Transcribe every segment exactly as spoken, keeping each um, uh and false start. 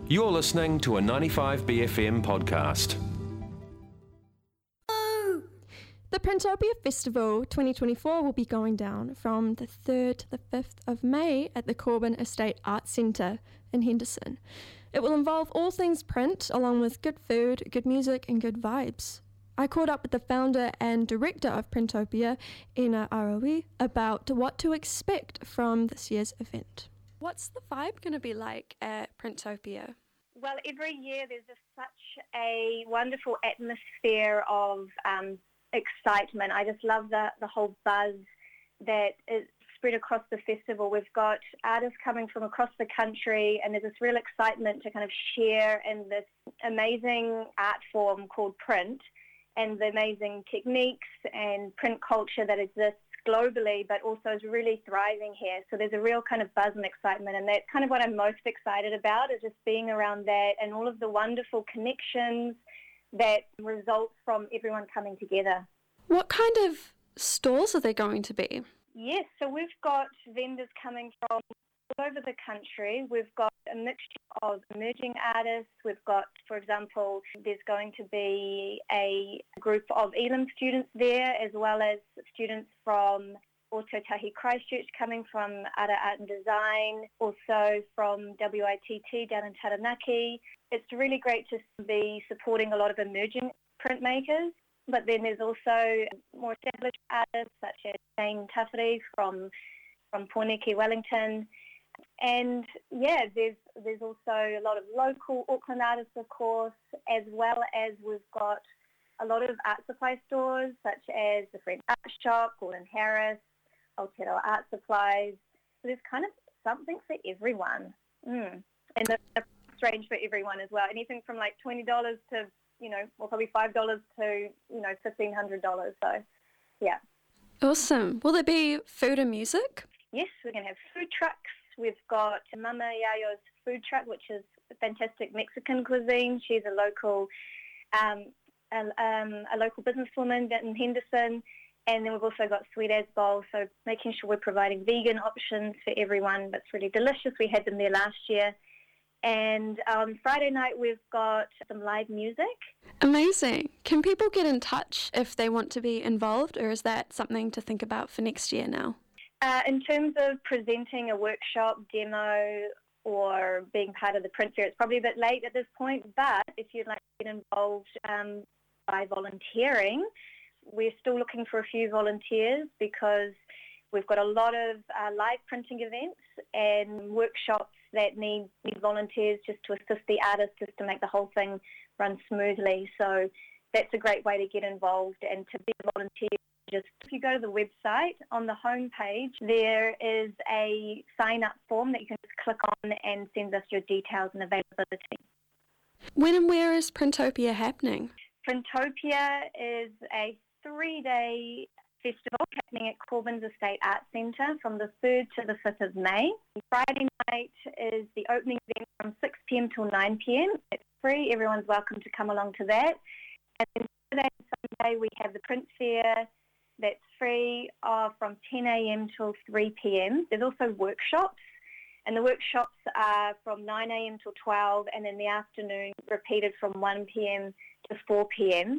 You're listening to a ninety-five B F M podcast. The Printopia Festival twenty twenty-four will be going down from the third to the fifth of May at the Corbin Estate Arts Centre in Henderson. It will involve all things print, along with good food, good music and good vibes. I caught up with the founder and director of Printopia, Ina Arawi, about what to expect from this year's event. What's the vibe going to be like at Printopia? Well, every year there's just such a wonderful atmosphere of um, excitement. I just love the, the whole buzz that is spread across the festival. We've got artists coming from across the country, and there's this real excitement to kind of share in this amazing art form called print and the amazing techniques and print culture that exists globally, but also is really thriving here. So there's a real kind of buzz and excitement, and that's kind of what I'm most excited about, is just being around that and all of the wonderful connections that result from everyone coming together. What kind of stalls are there going to be? Yes, so we've got vendors coming from all over the country. We've got a mixture of emerging artists. We've got, for example, there's going to be a group of Elam students there, as well as students from Ōtautahi Christchurch coming from Ara Art and Design, also from W I T T down in Taranaki. It's really great to be supporting a lot of emerging printmakers, but then there's also more established artists such as Jane Tawhiri from, from Pōneke, Wellington. And yeah, there's there's also a lot of local Auckland artists, of course, as well as we've got a lot of art supply stores such as the French Art Shop, Gordon Harris, Aotearoa Art Supplies. So there's kind of something for everyone. Mm. And the, the price range for everyone as well. Anything from like twenty dollars to, you know, well, probably five dollars to, you know, fifteen hundred dollars. So, yeah. Awesome. Will there be food and music? Yes, we're going to have food trucks. We've got Mama Yayo's food truck, which is a fantastic Mexican cuisine. She's a local um, a, um, a local businesswoman in Henderson. And then we've also got Sweet As Bowl, so making sure we're providing vegan options for everyone. That's really delicious. We had them there last year. And on Friday night, we've got some live music. Amazing. Can people get in touch if they want to be involved, or is that something to think about for next year now? Uh, in terms of presenting a workshop, demo, or being part of the print fair, it's probably a bit late at this point, but if you'd like to get involved um, by volunteering, we're still looking for a few volunteers because we've got a lot of uh, live printing events and workshops that need, need volunteers just to assist the artists, just to make the whole thing run smoothly. So that's a great way to get involved and to be a volunteer. Just if you go to the website, on the home page, there is a sign-up form that you can just click on and send us your details and availability. When and where is Printopia happening? Printopia is a three-day festival happening at Corbin's Estate Arts Centre from the third to the fifth of May. Friday night is the opening event from six p.m. till nine p.m. It's free. Everyone's welcome to come along to that. And then Saturday and Sunday we have the print fair. That's free uh, from ten a.m. till three p.m. There's also workshops, and the workshops are from nine a.m. till twelve, and in the afternoon repeated from one p.m. to four p.m.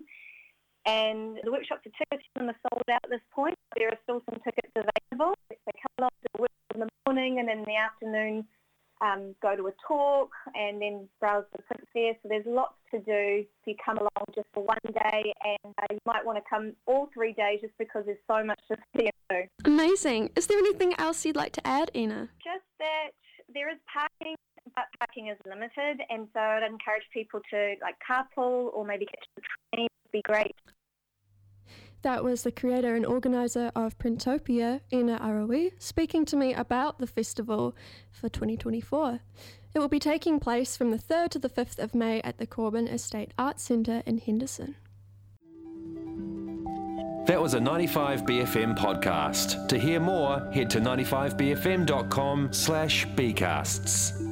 And the workshops are tickets and are sold out at this point. There are still some tickets available. They come along to work in the morning, and in the afternoon um, go to a talk and then browse the print fair. So there's lots to do if you come along just for one day, and uh, you might want to come all three days just because there's so much to see and do. Amazing. Is there anything else you'd like to add, Ina? Just that there is parking, but parking is limited, and so I'd encourage people to like carpool or maybe catch the train. It would be great. That was the creator and organiser of Printopia, Ina Arawi, speaking to me about the festival for twenty twenty-four. It will be taking place from the third to the fifth of May at the Corbin Estate Arts Centre in Henderson. That was a ninety-five B F M podcast. To hear more, head to ninety-five b f m dot com slash bcasts.